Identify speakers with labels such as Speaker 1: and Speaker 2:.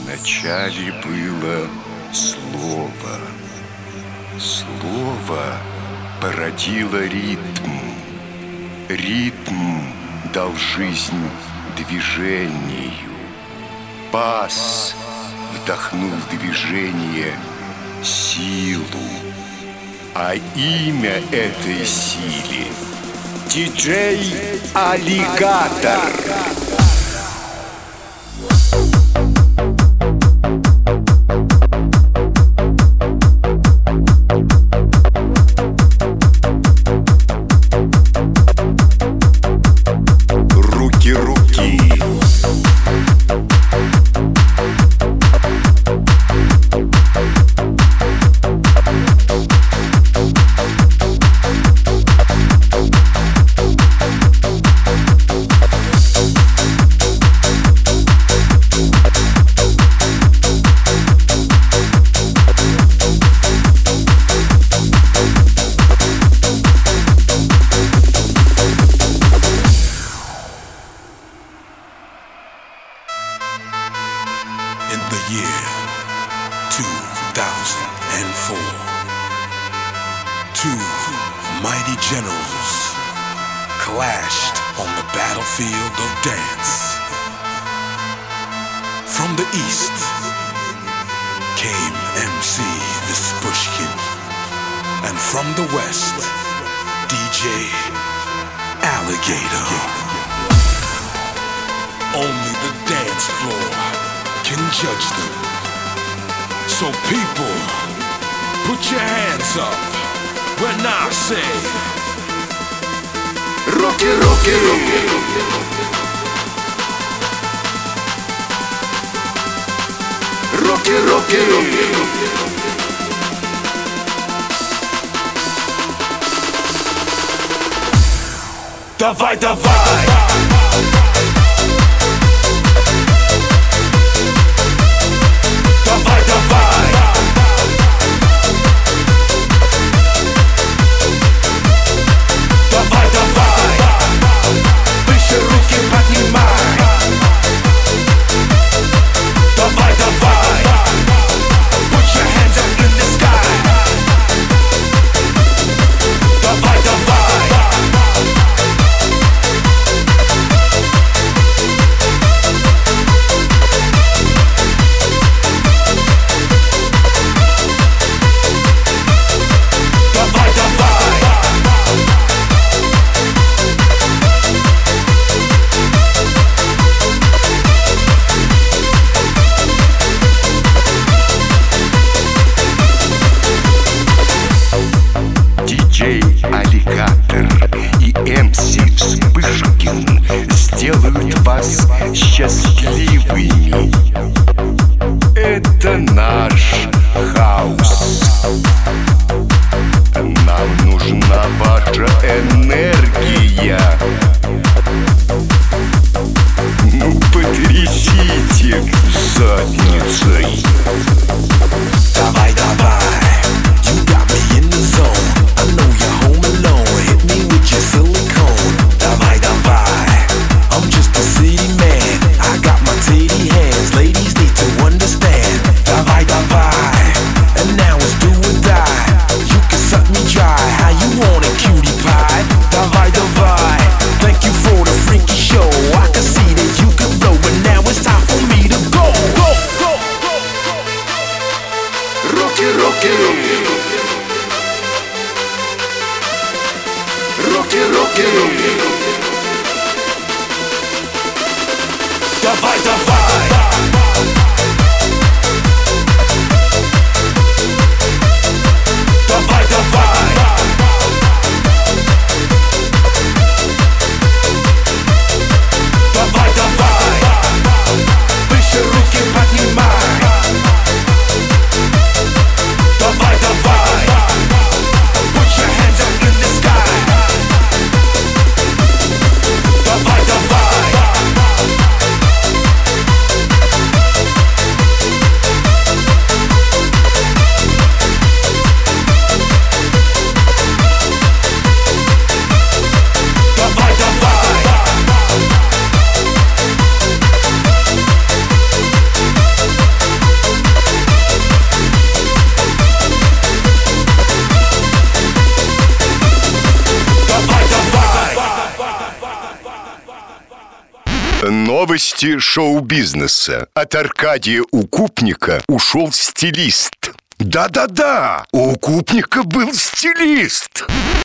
Speaker 1: Вначале было слово. Слово породило ритм. Ритм дал жизнь движению. Бас вдохнул в движение силу. А имя этой силе — диджей-аллигатор.
Speaker 2: In the year 2004, two mighty generals clashed on the battlefield of dance. From the east came MC the Spushkin, and from the west, DJ Alligator. Only the dance floor can judge them. So people, put your hands up when I say Руки, руки, руки. Руки, руки, руки. Давай, давай. Давай, давай. Давай, давай. Выше руки поднимай. Давай, давай. Put your hands up in the sky. Давай, давай. Аллигатор и МС Вспышкин сделают вас счастливыми. Это наш хаус. Нам нужна ваша энергия. Ну, потрясите задницей. Давай, давай. You got me in the zone. I know you're home alone. Hit me with your silicone. Давай, давай. I'm just a city man. I got my titty hands. Ladies need to understand. Давай, давай. And now it's do or die. You can suck me dry. How you want it, cutie pie? Давай, давай. Thank you for the freaky show. I can see that you can blow, but now it's time for me to go. Go, go, go. Руки, руки, руки. Руки, руки, руки. Давай, давай. Давай, давай. Давай, давай. Выше руки поднимай. Давай, давай. Put your hands up in the sky. Давай, давай.
Speaker 1: Новости шоу-бизнеса. От Аркадия Укупника ушел стилист. Да-да-да, у Укупника был стилист.